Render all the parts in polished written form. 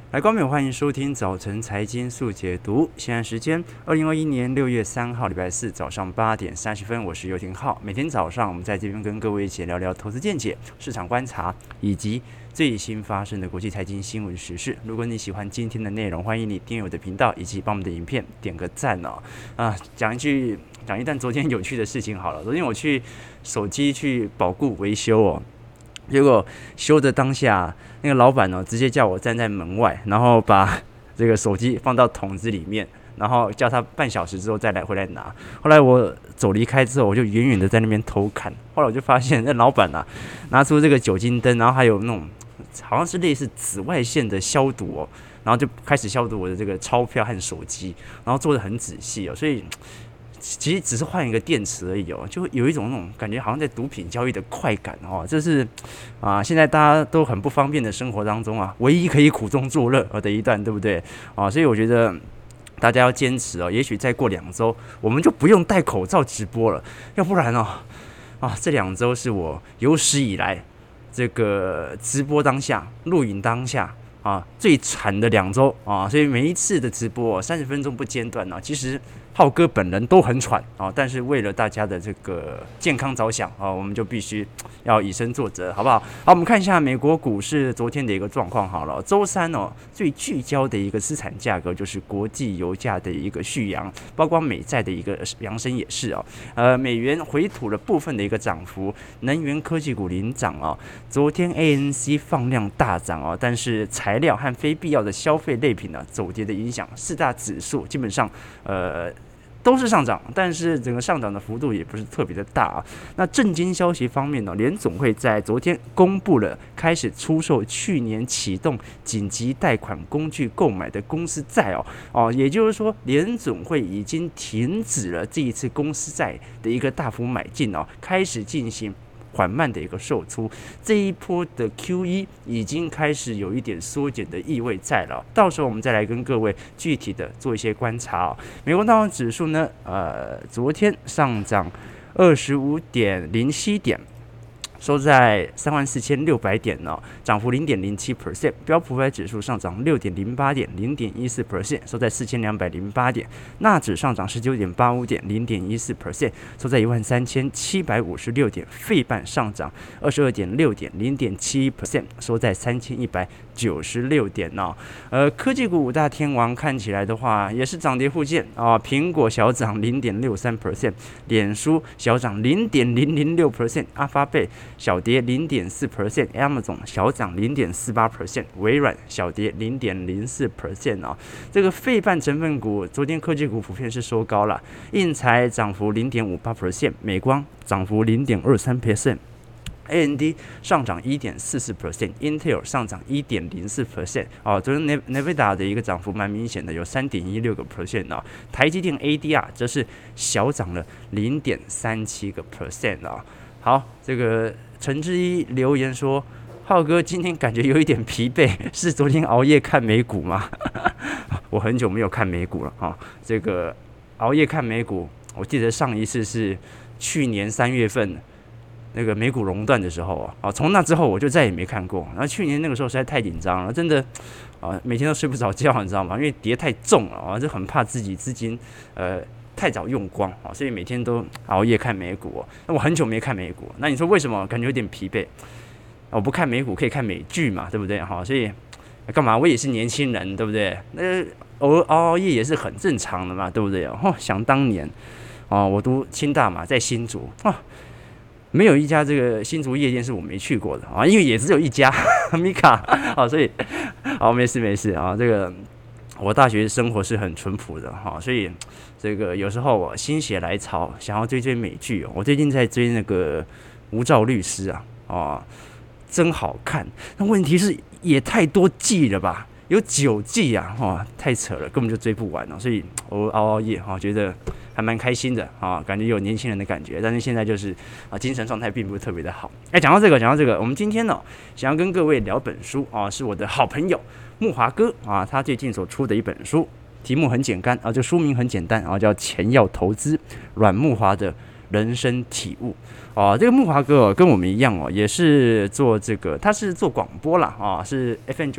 来，观众朋友，欢迎收听早晨财经速解读。现在时间2021年6月3号礼拜四早上8点30分，我是尤廷浩。每天早上我们在这边跟各位一起聊聊投资见解、市场观察以及最新发生的国际财经新闻时事。如果你喜欢今天的内容，欢迎你订阅我的频道，以及帮我们的影片点个赞哦。讲一段昨天有趣的事情好了。昨天我去手机去保固维修哦。结果修的当下，那个老板呢，直接叫我站在门外，然后把这个手机放到桶子里面，然后叫他半小时之后再回来拿。后来我离开之后，我就远远的在那边偷看。后来我就发现，那老板啊，拿出这个酒精灯，然后还有那种好像是类似紫外线的消毒哦，然后就开始消毒我的这个钞票和手机，然后做的很仔细哦，所以。其实只是换一个电池而已哦，就有一种那种感觉，好像在毒品交易的快感哦。这是现在大家都很不方便的生活当中唯一可以苦中作乐的一段，对不对所以我觉得大家要坚持哦。也许再过2周，我们就不用戴口罩直播了，要不然这2周是我有史以来这个直播当下、录影当下。最惨的2周所以每一次的直播30分钟不间断其实浩哥本人都很喘但是为了大家的这个健康着想我们就必须要以身作则，好不好？好，我们看一下美国股市昨天的一个状况好了。周三最聚焦的一个资产价格就是国际油价的一个续扬，包括美债的一个扬升也是美元回吐了部分的一个涨幅，能源科技股领涨昨天 ANC 放量大涨但是材料和非必要的消费类品走跌的影响，4大指数基本上都是上涨，但是整个上涨的幅度也不是特别的大那震惊消息方面联总会在昨天公布了开始出售去年启动紧急贷款工具购买的公司债也就是说联总会已经停止了这一次公司债的一个大幅买进开始进行缓慢的一个售出，这一波的 QE 已经开始有一点缩减的意味在了。到时候我们再来跟各位具体的做一些观察美国道琼指数呢，昨天上涨25.07点。收在34,600点涨幅0.07%。标普500指数上涨6.08点，0.14%，收在4208点。纳指上涨19.85点，0.14%，收在13756点。费半上涨22.6点，0.71%，收在3196点科技股5大天王看起来的话，也是涨跌互见苹果小涨0.63%，脸书小涨0.006%，阿发贝小跌0.4%，Amazon 小涨0.48%，微软小跌0.04%这个费半成分股，昨天科技股普遍是收高了，印材涨幅0.58%，美光涨幅0.23%。AMD 上涨1.44%，Intel 上涨1.04%昨天 Nvidia 的一个涨幅蛮明显的，有3.16%台积电 ADR 则是小涨了0.37%好，这个陈志一留言说，浩哥今天感觉有一点疲惫，是昨天熬夜看美股吗？我很久没有看美股了这个熬夜看美股，我记得上一次是去年3月份那个美股熔断的时候从那之后我就再也没看过。然后去年那个时候实在太紧张了，真的每天都睡不着觉，你知道吗？因为跌太重了就很怕自己资金太早用光所以每天都熬夜看美股那我很久没看美股，那你说为什么感觉有点疲惫？我不看美股可以看美剧嘛，对不对所以干嘛？我也是年轻人，对不对？那偶尔熬夜也是很正常的嘛，对不对想当年我读清大嘛，在新竹没有一家这个新竹夜店是我没去过的因为也只有一家米卡所以没事这个我大学生活是很淳朴的所以这个有时候我心血来潮想要追美剧我最近在追那个无照律师真好看。那问题是也太多季了吧？有9季太扯了，根本就追不完所以我熬夜觉得还蛮开心的感觉有年轻人的感觉。但是现在就是精神状态并不是特别的好。讲到这个，我们今天想要跟各位聊本书是我的好朋友木华哥他最近所出的一本书，题目很简单这书名很简单叫《钱要投资》，阮木华的人生体悟。这个木华哥跟我们一样也是做这个，他是做广播啦是 FM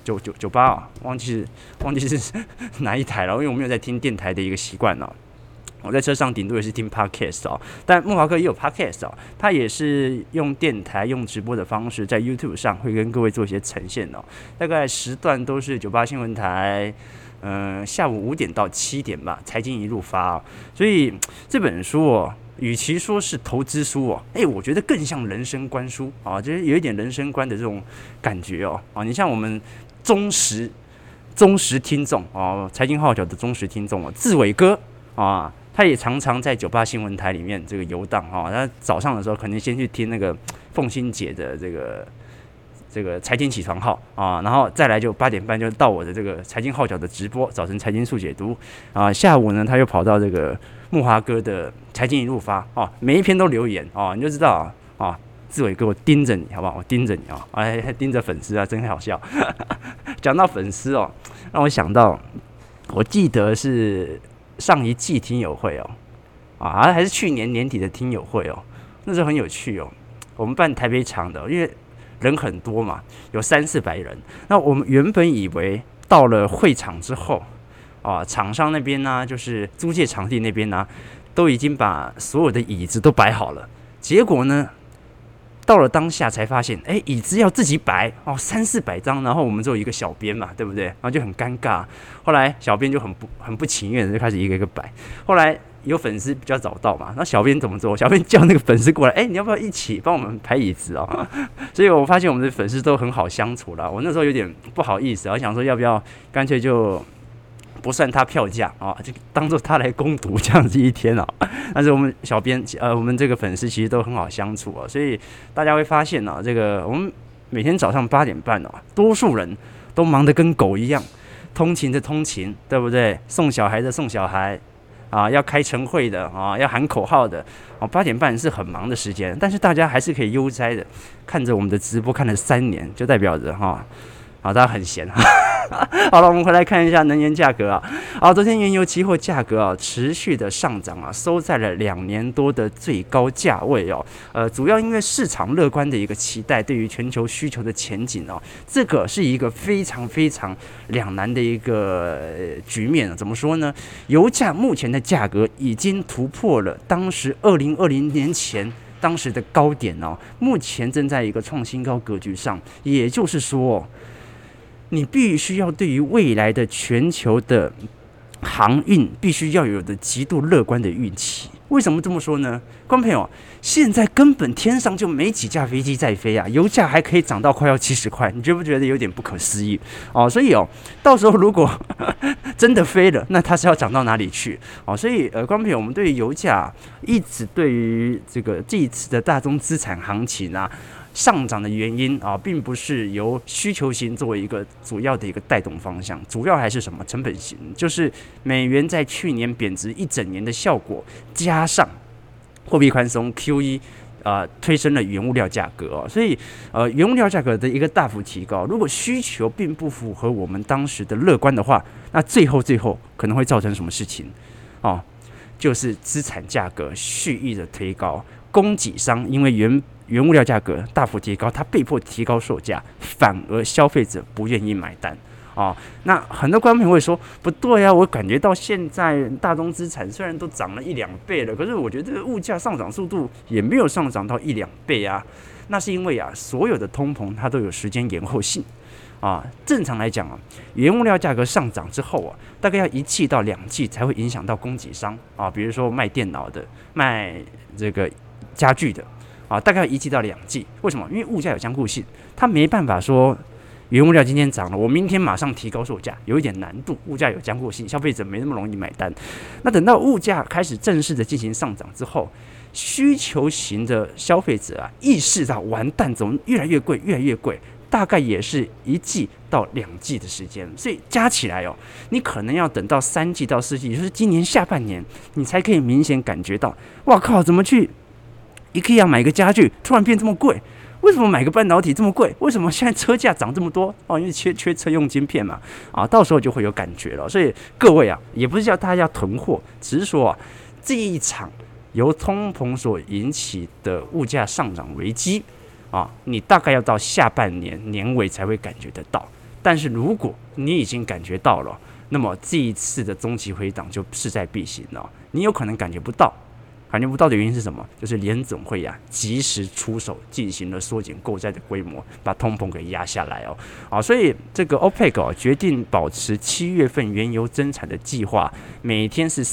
998忘记是哪一台了，因为我没有在听电台的一个习惯我在车上顶多也是听 podcast 但木华哥也有 podcast 他也是用电台用直播的方式在 YouTube 上会跟各位做一些呈现大概时段都是98新闻台。下午5点到7点吧，财经一路发所以这本书与其说是投资书我觉得更像人生观书就是有一点人生观的这种感觉你像我们忠实听众财经号角的忠实听众志伟哥他也常常在98新闻台里面这个游荡他早上的时候可能先去听那个凤欣姐的这个财经起床号然后再来就8点半就到我的这个财经号角的直播，早晨财经速解读下午呢他又跑到这个木华哥的财经一路发每一篇都留言你就知道志伟哥我盯着你好不好？我盯着你还盯着粉丝真好笑。讲到粉丝让我想到，我记得是上一季听友会还是去年年底的听友会那时候很有趣我们办台北场的，因为人很多嘛，有300-400人。那我们原本以为到了会场之后厂商那边呢，就是租借场地那边呢，都已经把所有的椅子都摆好了。结果呢，到了当下才发现，椅子要自己摆300-400张，然后我们只有一个小编嘛，对不对？然后就很尴尬。后来小编就很不情愿的就开始一个一个摆。后来有粉丝比较早到嘛，那小编怎么做？小编叫那个粉丝过来，你要不要一起帮我们排椅子所以我发现我们的粉丝都很好相处啦。我那时候有点不好意思我想说要不要干脆就不算他票价就当做他来攻读这样子一天但是我们小编我们这个粉丝其实都很好相处所以大家会发现这个我们每天早上8点半多数人都忙得跟狗一样，通勤的通勤，对不对？送小孩的送小孩要开晨会的要喊口号的8点半是很忙的时间，但是大家还是可以悠哉的看着我们的直播看了3年，就代表着大家很闲好了，我们回来看一下能源价格昨天原油期货价格持续的上涨收在了2年多的最高价位主要因为市场乐观的一个期待，对于全球需求的前景这个是一个非常非常两难的一个局面怎么说呢？油价目前的价格已经突破了当时2020年前当时的高点目前正在一个创新高格局上，也就是说你必须要对于未来的全球的航运必须要有的极度乐观的预期。为什么这么说呢？观众朋友，现在根本天上就没几架飞机在飞油价还可以涨到快要70块，你觉不觉得有点不可思议所以到时候如果真的飞了，那它是要涨到哪里去所以观众朋友，我们对于油价一直对于这一次的大宗资产行情上涨的原因并不是由需求型作为一个主要的一个带动方向，主要还是什么？成本型，就是美元在去年贬值1整年的效果，加上货币宽松 QE 推升了原物料价格所以原物料价格的一个大幅提高，如果需求并不符合我们当时的乐观的话，那最后可能会造成什么事情就是资产价格蓄意的推高，供给商因为原物料价格大幅提高，他被迫提高售价，反而消费者不愿意买单那很多观众朋友会说不对我感觉到现在大宗资产虽然都涨了1-2倍了，可是我觉得这个物价上涨速度也没有上涨到1-2倍那是因为所有的通膨它都有时间延后性正常来讲原物料价格上涨之后大概要1季到2季才会影响到供给商比如说卖电脑的、卖这个家具的大概要1季到2季。为什么？因为物价有僵固性，它没办法说原物料今天涨了，我明天马上提高售价，有一点难度。物价有僵固性，消费者没那么容易买单。那等到物价开始正式的进行上涨之后，需求型的消费者意识到完蛋，怎么越来越贵，越来越贵。大概也是1季到2季的时间，所以加起来你可能要等到3季到4季，也就是今年下半年，你才可以明显感觉到，哇靠，怎么去IKEA 买个家具突然变这么贵？为什么买个半导体这么贵？为什么现在车价涨这么多？因为缺车用晶片嘛，到时候就会有感觉了。所以各位也不是叫大家要囤货，只是说这一场由通膨所引起的物价上涨危机啊，你大概要到下半年年尾才会感觉得到。但是如果你已经感觉到了，那么这一次的中期回档就势在必行了。你有可能感觉不到。感觉不到的原因是什么？就是联总会及时出手进行了缩减购债的规模，把通膨给压下来所以这个 OPEC 决定保持7月份原油增产的计划，每天是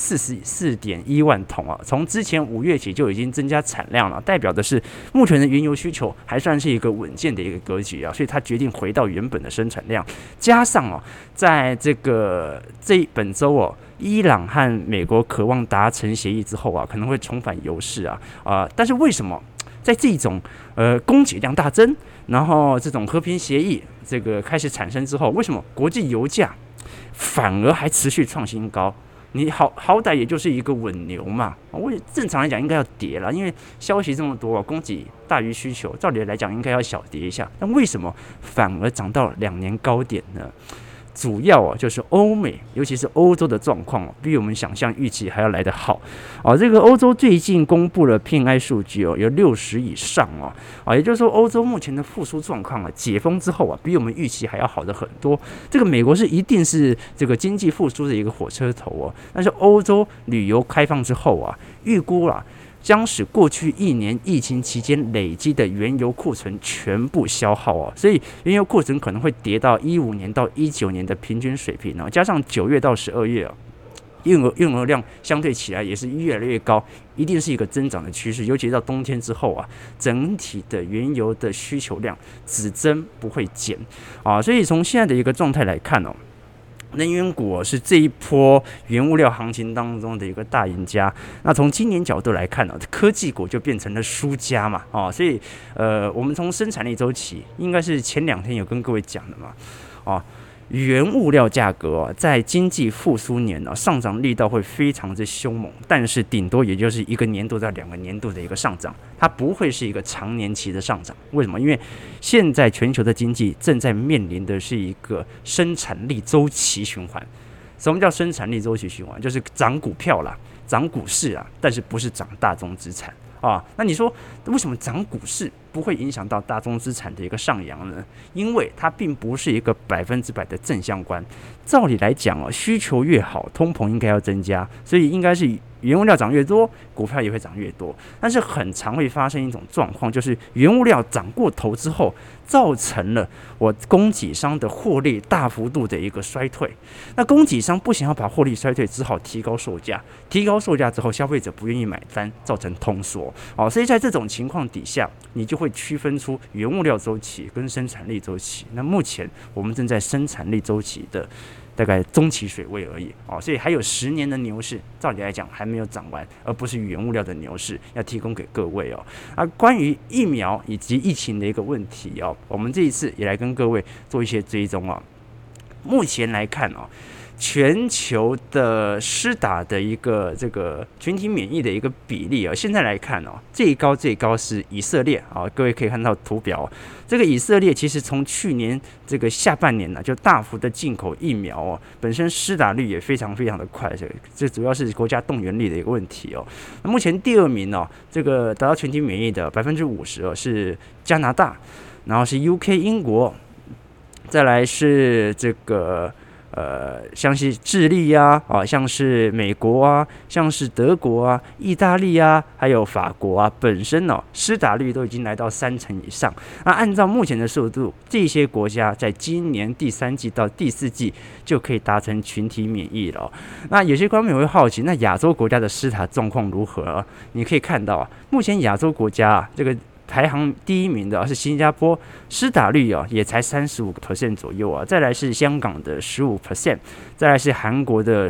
44.1万桶从之前5月起就已经增加产量了，代表的是目前的原油需求还算是一个稳健的一个格局所以他决定回到原本的生产量，加上在这本周伊朗和美国渴望达成协议之后可能会重返油市但是为什么在这种供给量大增，然后这种和平协议这个开始产生之后，为什么国际油价反而还持续创新高？你好歹也就是一个稳牛嘛，正常来讲应该要跌了，因为消息这么多供给大于需求，照理来讲应该要小跌一下，但为什么反而涨到2年高点呢？主要就是欧美，尤其是欧洲的状况比我们想象预期还要来得好这个欧洲最近公布了 PMI 数据有60以上也就是说欧洲目前的复苏状况解封之后比我们预期还要好的很多。这个美国是一定是这个经济复苏的一个火车头但是欧洲旅游开放之后预估将使过去1年疫情期间累积的原油库存全部消耗所以原油库存可能会跌到15年到19年的平均水平加上9月到12月用油量相对起来也是越来越高，一定是一个增长的趋势，尤其到冬天之后整体的原油的需求量只增不会减所以从现在的一个状态来看能源股是这一波原物料行情当中的一个大赢家。那从今年角度来看科技股就变成了输家嘛所以我们从生产力周期，应该是前2天有跟各位讲的嘛原物料价格在经济复苏年上涨力道会非常之凶猛，但是顶多也就是1个年度到2个年度的一个上涨，它不会是一个长年期的上涨。为什么？因为现在全球的经济正在面临的是一个生产力周期循环。什么叫生产力周期循环？就是涨股票啦，涨股市但是不是涨大宗资产那你说为什么涨股市不会影响到大宗资产的一个上扬呢？因为它并不是一个100%的正相关。照理来讲需求越好，通膨应该要增加，所以应该是原物料涨越多，股票也会涨越多。但是很常会发生一种状况，就是原物料涨过头之后，造成了我供给商的获利大幅度的一个衰退。那供给商不想要把获利衰退，只好提高售价。提高售价之后，消费者不愿意买单，造成通缩所以在这种情况底下，你就会区分出原物料周期跟生产力周期。那目前我们正在生产力周期的大概中期水位而已所以还有10年的牛市，照理来讲还没有涨完，而不是原物料的牛市，要提供给各位关于疫苗以及疫情的一个问题我们这一次也来跟各位做一些追踪目前来看全球的施打的一个这个群体免疫的一个比例现在来看最高是以色列各位可以看到图表这个以色列其实从去年这个下半年就大幅的进口疫苗本身施打率也非常非常的快，这主要是国家动员力的一个问题那目前第2名这个达到群体免疫的50%是加拿大，然后是 UK 英国，再来是这个像是智利像是美国像是德国意大利还有法国本身施打率都已经来到30%以上。那按照目前的速度，这些国家在今年第3季到第4季就可以达成群体免疫了那有些观众会好奇，那亚洲国家的施打状况如何你可以看到目前亚洲国家这个排行第1名的是新加坡，施打率也才35% 左右再来是香港的15%，再来是韩国的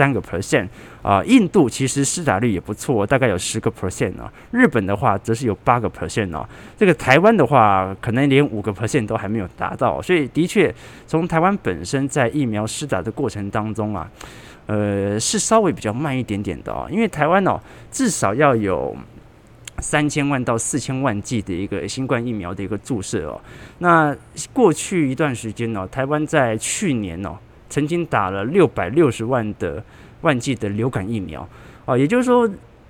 13%印度其实施打率也不错，大概有10%日本的话则是有8%这个台湾的话可能连5% 都还没有达到，所以的确从台湾本身在疫苗施打的过程当中是稍微比较慢一点点的因为台湾至少要有3000万到4000万剂的一个新冠疫苗的一个注射那过去一段时间台湾在去年曾经打了660万剂的流感疫苗也就是说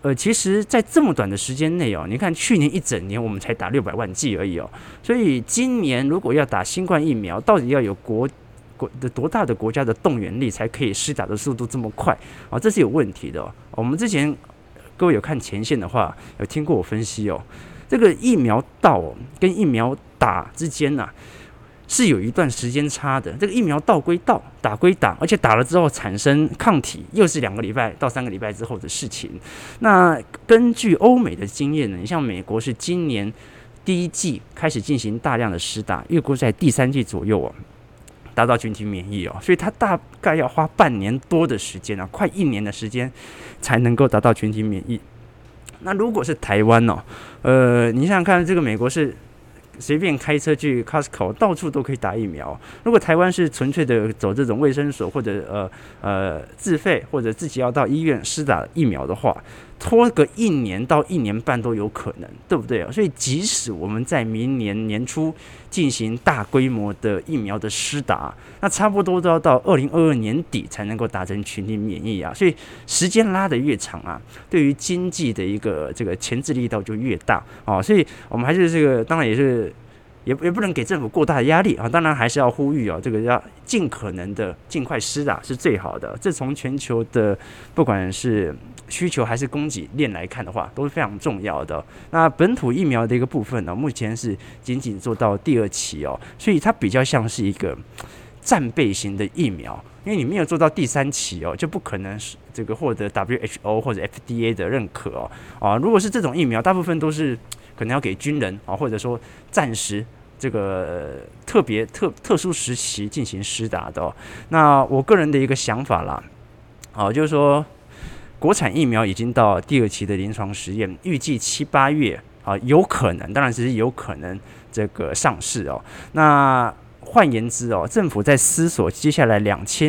其实，在这么短的时间内哦，你看去年一整年我们才打600万剂而已哦，所以今年如果要打新冠疫苗，到底要有国的多大的国家的动员力才可以施打的速度这么快啊？这是有问题的哦。我们之前各位有看前线的话，有听过我分析哦，这个疫苗到跟疫苗打之间啊，是有一段时间差的。这个疫苗到归到，打归打，而且打了之后产生抗体，又是2个礼拜到3个礼拜之后的事情。那根据欧美的经验呢，你像美国是今年第一季开始进行大量的施打，预估在第3季左右哦，达到群体免疫哦，所以它大概要花半年多的时间啊，快1年的时间才能够达到群体免疫。那如果是台湾哦，你想想看，这个美国是随便开车去 Costco， 到处都可以打疫苗。如果台湾是纯粹的走这种卫生所或者自费或者自己要到医院施打疫苗的话，拖个1年到1年半都有可能，对不对？所以即使我们在明年年初进行大规模的疫苗的施打，那差不多都要到2022年底才能够达成群体免疫啊。所以时间拉得越长啊，对于经济的一个这个前置力道就越大啊。所以我们还是这个，当然也是。也不能给政府过大的压力啊，当然还是要呼吁这个要尽可能的尽快施打是最好的。这从全球的不管是需求还是供给链来看的话，都是非常重要的。那本土疫苗的一个部分呢，目前是仅仅做到第2期哦，所以它比较像是一个战备型的疫苗，因为你没有做到第3期哦，就不可能这个获得 WHO 或者 FDA 的认可哦。如果是这种疫苗，大部分都是可能要给军人啊，或者说暂时这个特殊时期进行施打的哦。那我个人的一个想法啦，就是说国产疫苗已经到第2期的临床实验，预计7、8月有可能，当然只是有可能这个上市哦。那换言之哦，政府在思索接下来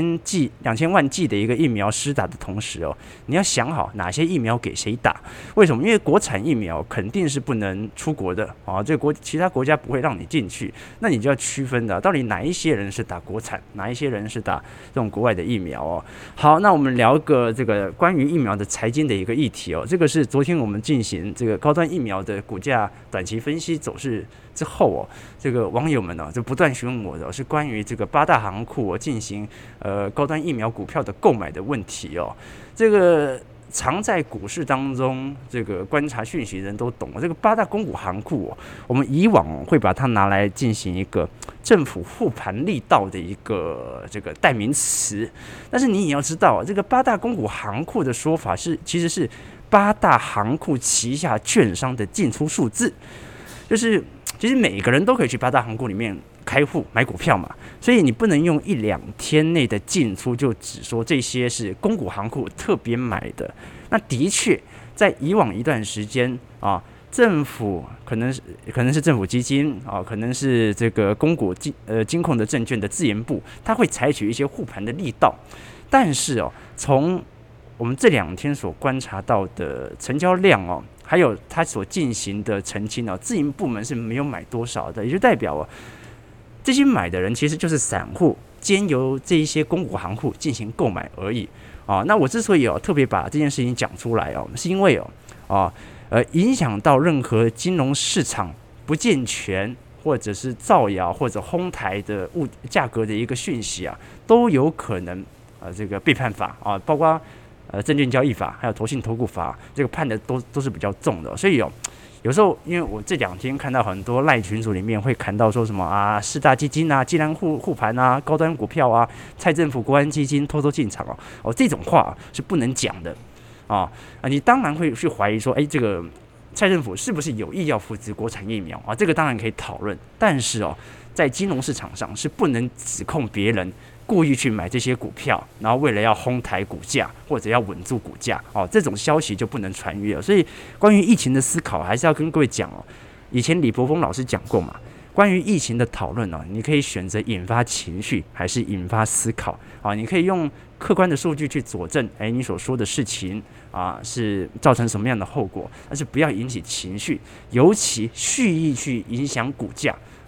2000万剂的一个疫苗施打的同时哦，你要想好哪些疫苗给谁打。为什么？因为国产疫苗肯定是不能出国的啊，其他国家不会让你进去，那你就要区分的，到底哪一些人是打国产，哪一些人是打这种国外的疫苗哦。好，那我们聊个这个关于疫苗的财经的一个议题哦，这个是昨天我们进行这个高端疫苗的股价短期分析走势之后哦，这个网友们就不断询问我的是关于这个8大行库进行高端疫苗股票的购买的问题哦。这个常在股市当中这个观察讯息的人都懂，这个8大公股行库我们以往会把它拿来进行一个政府护盘力道的一个这个代名词，但是你也要知道，这个8大公股行库的说法其实是8大行库旗下券商的进出数字，就是其实每个人都可以去8大行库里面开户买股票嘛，所以你不能用1-2天内的进出就只说这些是公股行库特别买的。那的确在以往一段时间政府可能是政府基金可能是这个公股金控的证券的自研部，它会采取一些护盘的力道，但是从我们这2天所观察到的成交量还有它所进行的澄清自营部门是没有买多少的，也就代表这些买的人其实就是散户，兼由这一些公股行库进行购买而已那我之所以特别把这件事情讲出来是因为影响到任何金融市场不健全或者是造谣或者哄抬的价格的一个讯息都有可能这个被判罚包括证券交易法还有投信投顾法，这个判的都是比较重的，所以有时候因为我这2天看到很多赖群组里面会谈到说什么4大基金既然护盘高端股票蔡政府国安基金偷进场这种话是不能讲的你当然会去怀疑说这个蔡政府是不是有意要扶持国产疫苗这个当然可以讨论，但是在金融市场上是不能指控别人故意去买这些股票，然后为了要哄抬股价或者要稳住股价这种消息就不能传阅了。所以关于疫情的思考还是要跟各位讲以前李柏锋老师讲过嘛，关于疫情的讨论你可以选择引发情绪还是引发思考你可以用客观的数据去佐证你所说的事情是造成什么样的后果，但是不要引起情绪，尤其蓄意去影响股价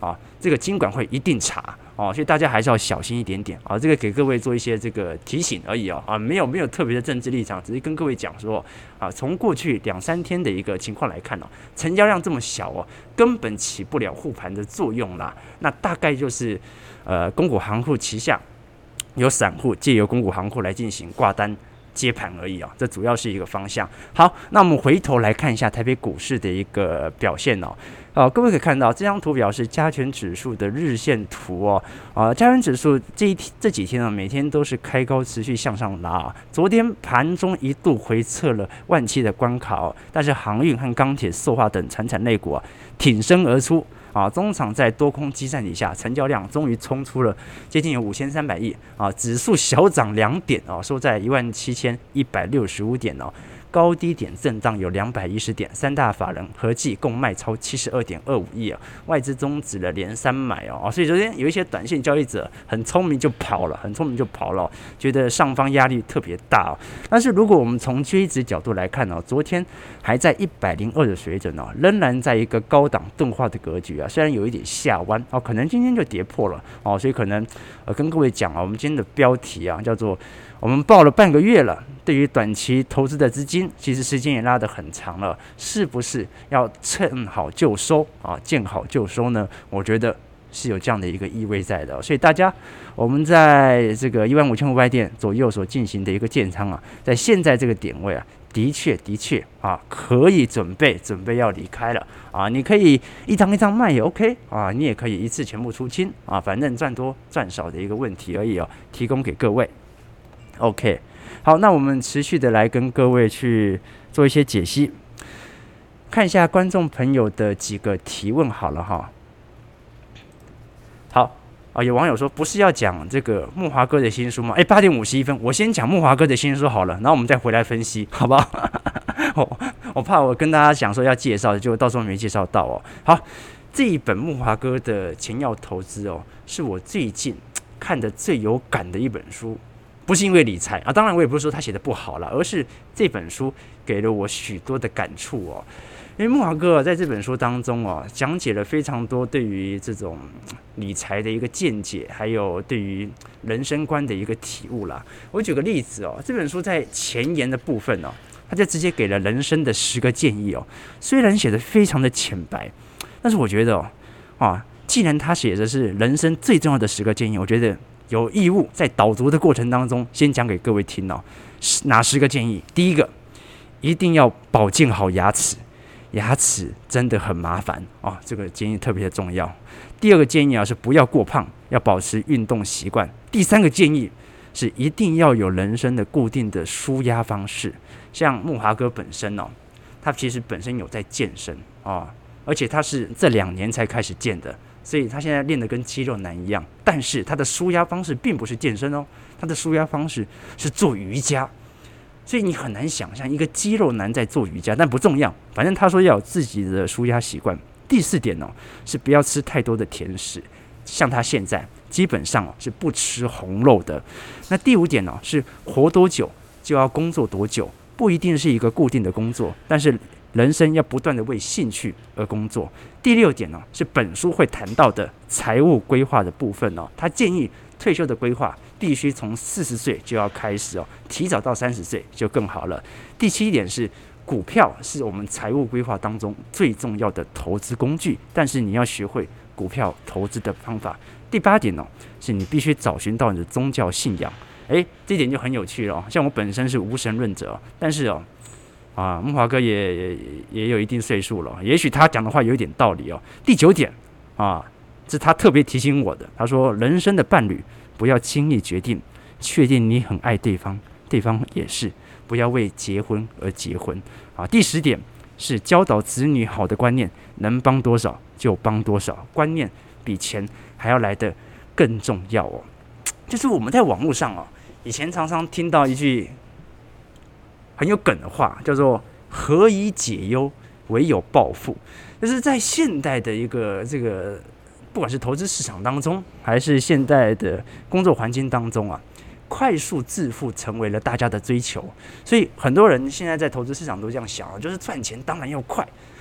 这个金管会一定查哦，所以大家还是要小心一点点啊。这个给各位做一些这个提醒而已哦，没有特别的政治立场，只是跟各位讲说啊，从过去2-3天的一个情况来看哦，成交量这么小哦，根本起不了护盘的作用啦。那大概就是公股行库旗下有散户借由公股行库来进行挂单接盘而已这主要是一个方向。好，那我们回头来看一下台北股市的一个表现各位可以看到这张图表是加权指数的日线图加权指数这几天每天都是开高持续向上拉昨天盘中一度回测了17000的关卡但是航运和钢铁、塑化等传产类股挺身而出。中场在多空激战底下，成交量终于冲出了接近有5300亿指数小涨2点收在17165点高低点震荡有210点，三大法人合计共卖超72.25亿外资终止了连3买所以昨天有一些短线交易者很聪明就跑了，觉得上方压力特别大但是如果我们从均值角度来看昨天还在102的水准仍然在一个高档钝化的格局虽然有一点下弯可能今天就跌破了所以可能跟各位讲我们今天的标题叫做我们报了半个月了，对于短期投资的资金，其实时间也拉得很长了，是不是要趁好就收见好就收呢？我觉得是有这样的一个意味在的，所以大家我们在这个15500点左右所进行的一个建仓在现在这个点位的确可以准备要离开了你可以一张一张卖也 OK 你也可以一次全部出清反正赚多赚少的一个问题而已提供给各位。OK， 好，那我们持续的来跟各位去做一些解析，看一下观众朋友的几个提问好了好有网友说不是要讲这个木华哥的新书吗？8点51分，我先讲木华哥的新书好了，然后我们再回来分析，好不好？我怕我跟大家讲说要介绍，就到时候没介绍到好，这一本木华哥的钱要投资是我最近看的最有感的一本书。不是因为理财当然我也不是说他写的不好啦，而是这本书给了我许多的感触因为木华哥在这本书当中讲解了非常多对于这种理财的一个见解，还有对于人生观的一个体悟啦。我举个例子这本书在前言的部分他就直接给了人生的10个建议虽然写的非常的浅白，但是我觉得既然他写的是人生最重要的10个建议，我觉得有义务在导读的过程当中先讲给各位听哪10个建议？第一个，一定要保健好牙齿，牙齿真的很麻烦这个建议特别的重要。第二个建议是不要过胖，要保持运动习惯。第三个建议是一定要有人生的固定的舒压方式，像木华哥本身他其实本身有在健身而且他是这2年才开始健的，所以他现在练得跟肌肉男一样，但是他的舒压方式并不是健身他的舒压方式是做瑜伽，所以你很难想象一个肌肉男在做瑜伽，但不重要，反正他说要有自己的舒压习惯。第4点是不要吃太多的甜食，像他现在基本上是不吃红肉的。那第5点是活多久就要工作多久，不一定是一个固定的工作，但是人生要不断的为兴趣而工作。第6点是本书会谈到的财务规划的部分他建议退休的规划必须从40岁就要开始提早到30岁就更好了。第7点是股票是我们财务规划当中最重要的投资工具，但是你要学会股票投资的方法。第8点是你必须找寻到你的宗教信仰。这点就很有趣了像我本身是无神论者，但是木华哥也有一定岁数了，也许他讲的话有一点道理第9点是他特别提醒我的，他说人生的伴侣不要轻易决定，确定你很爱对方，对方也是，不要为结婚而结婚第10点是教导子女好的观念，能帮多少就帮多少，观念比钱还要来得更重要就是我们在网络上以前常常听到一句很有梗的话，叫做何以解忧，唯有暴富。就是在现代的一个这个不管是投资市场当中，还是现代的工作环境当中快速致富成为了大家的追求，所以很多人现在在投资市场都这样想就是赚钱当然要快，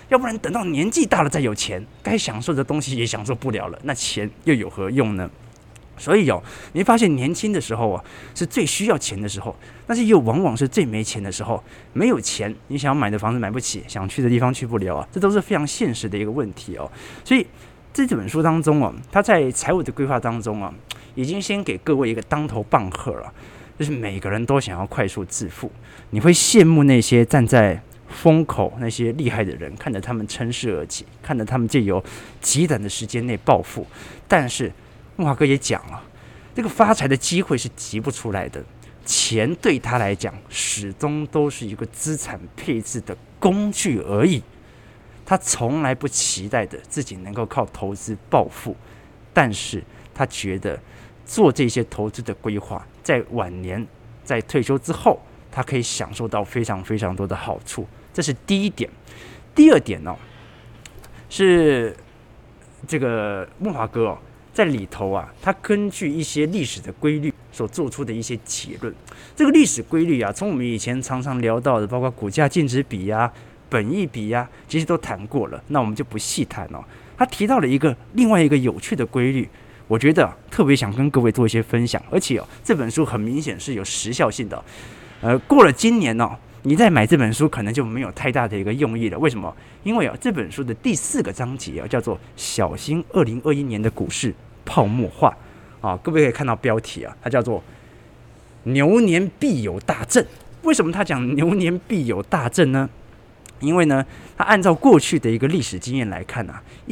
要不然等到年纪大了再有钱，该享受的东西也享受不了了，那钱又有何用呢？所以你会发现年轻的时候是最需要钱的时候，但是又往往是最没钱的时候。没有钱，你想要买的房子买不起，想去的地方去不了这都是非常现实的一个问题所以这本书当中他在财务的规划当中已经先给各位一个当头棒喝了，就是每个人都想要快速致富。你会羡慕那些站在风口那些厉害的人，看着他们乘势而起，看着他们借由极短的时间内暴富。但是木华哥也讲了，这个发财的机会是急不出来的，钱对他来讲始终都是一个资产配置的工具而已。他从来不期待的自己能够靠投资暴富，但是他觉得做这些投资的规划，在晚年在退休之后，他可以享受到非常非常多的好处。这是第一点。第二点是这个木华哥在里头他根据一些历史的规律所做出的一些结论。这个历史规律从我们以前常常聊到的，包括股价净值比本益比其实都谈过了，那我们就不细谈他提到了另外一个有趣的规律，我觉得特别想跟各位做一些分享，而且这本书很明显是有时效性的。过了今年你再买这本书可能就没有太大的一个用意了。为什么？因为这本书的第4个章节叫做小心2021年的股市泡沫化各位可以看到标题它叫做牛年必有大震。为什么他讲牛年必有大震呢？因为呢，他按照过去的一个历史经验来看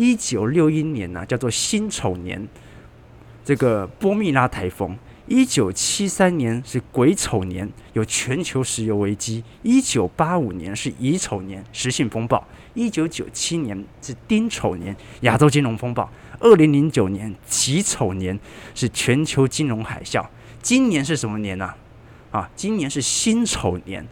1961年叫做辛丑年，这个波密拉台风；1973年是癸丑年，有全球石油危机；1985年是乙丑年，实性风暴；1997年是丁丑年，亚洲金融风暴；2009年己丑年是全球金融海啸。今年是什么年今年是辛丑年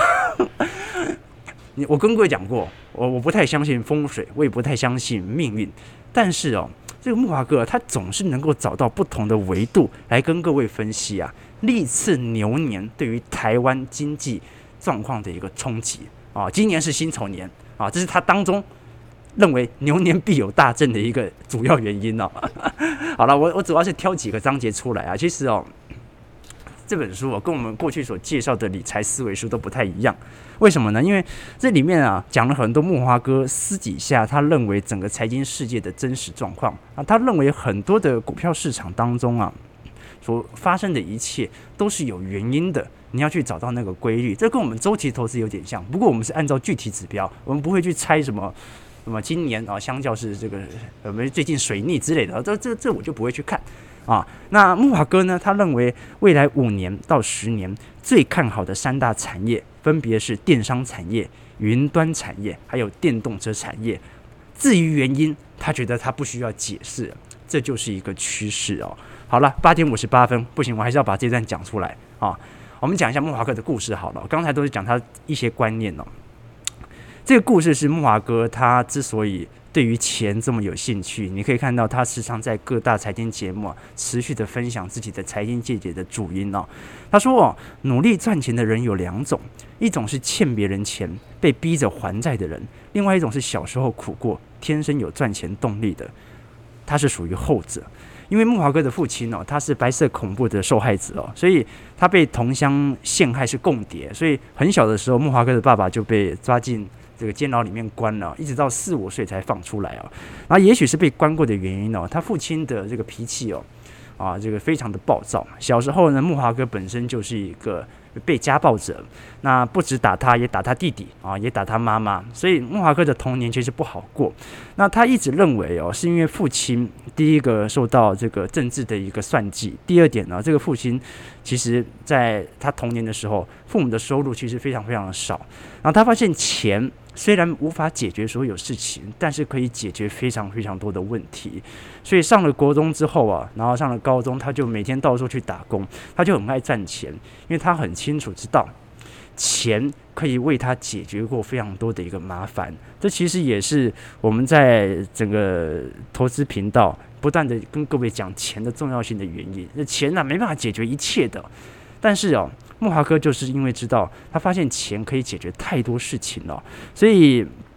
我跟各位讲过，我不太相信风水，我也不太相信命运，但是这个木华哥他总是能够找到不同的维度来跟各位分析历次牛年对于台湾经济状况的一个冲击今年是辛丑年这是他当中认为牛年必有大震的一个主要原因好了，我主要是挑几个章节出来其实这本书跟我们过去所介绍的理财思维书都不太一样。为什么呢？因为这里面讲了很多木华哥私底下他认为整个财经世界的真实状况他认为很多的股票市场当中所发生的一切都是有原因的，你要去找到那个规律。这跟我们周期投资有点像，不过我们是按照具体指标，我们不会去猜什么今年相较是这个最近水逆之类的，这我就不会去看那木华哥呢，他认为未来5年到10年最看好的3大产业分别是电商产业、云端产业还有电动车产业。至于原因，他觉得他不需要解释，这就是一个趋势好了，8点58分，不行，我还是要把这段讲出来我们讲一下木华哥的故事好了，刚才都是讲他一些观念这个故事是木华哥他之所以对于钱这么有兴趣，你可以看到他时常在各大财经节目持续的分享自己的财经见解的主因他说努力赚钱的人有2种，一种是欠别人钱被逼着还债的人，另外一种是小时候苦过天生有赚钱动力的，他是属于后者。因为木华哥的父亲他是白色恐怖的受害者所以他被同乡陷害是共谍，所以很小的时候木华哥的爸爸就被抓进这个监牢里面关了，一直到4、5岁才放出来然后也许是被关过的原因他父亲的这个脾气这个非常的暴躁。小时候呢，木华哥本身就是一个被家暴者，那不止打他，也打他弟弟也打他妈妈，所以木华哥的童年其实不好过。那他一直认为是因为父亲第一个受到这个政治的一个算计，第二点呢，这个父亲其实在他童年的时候，父母的收入其实非常非常的少，然后他发现钱虽然无法解决所有事情，但是可以解决非常非常多的问题。所以上了国中之后然后上了高中，他就每天到处去打工，他就很爱赚钱，因为他很清楚知道钱可以为他解决过非常多的一个麻烦。这其实也是我们在整个投资频道不断的跟各位讲钱的重要性的原因。钱没办法解决一切的，但是木华哥就是因为知道他发现钱可以解决太多事情了，所以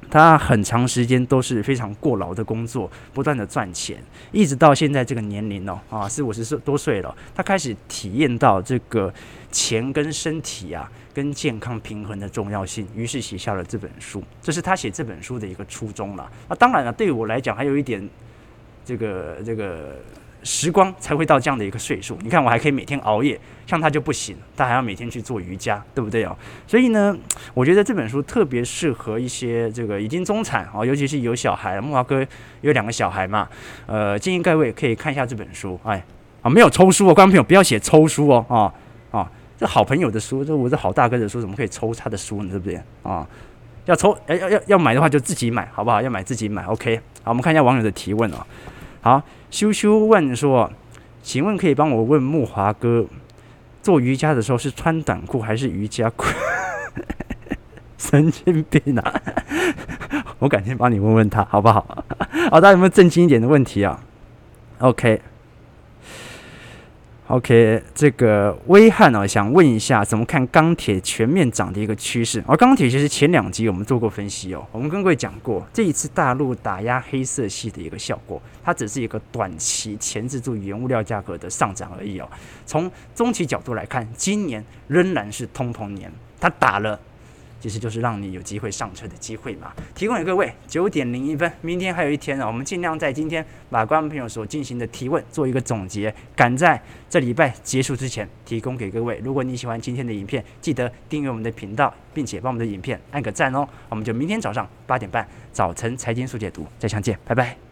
他很长时间都是非常过劳的工作，不断的赚钱，一直到现在这个年龄40-50多岁了，他开始体验到这个钱跟身体跟健康平衡的重要性，于是写下了这本书。这是他写这本书的一个初衷啦。当然了，对我来讲还有一点这个时光才会到这样的一个岁数。你看我还可以每天熬夜，像他就不行，他还要每天去做瑜伽，对不对所以呢，我觉得这本书特别适合一些这个已经中产尤其是有小孩，木华哥有2个小孩嘛，建议各位可以看一下这本书。没有抽书观众朋友不要写抽书这好朋友的书，这我这好大哥的书，怎么可以抽他的书呢？对不对要抽要买的话就自己买，好不好？要买自己买 ，OK。好，我们看一下网友的提问好，羞羞问说，请问可以帮我问木华哥，做瑜伽的时候是穿短裤还是瑜伽裤？神经病我改天帮你问问他，好不好？好，大家有没有正经一点的问题？OK， 这个威汉想问一下，怎么看钢铁全面涨的一个趋势？钢铁其实前2集我们做过分析我们跟各位讲过，这一次大陆打压黑色系的一个效果，它只是一个短期钳制住原物料价格的上涨而已从中期角度来看，今年仍然是通膨年，它打了。其实就是让你有机会上车的机会嘛。提供给各位9:01，明天还有一天我们尽量在今天把观众朋友所进行的提问做一个总结，赶在这礼拜结束之前提供给各位。如果你喜欢今天的影片，记得订阅我们的频道，并且帮我们的影片按个赞我们就明天早上8点半早晨财经速解读再相见，拜拜。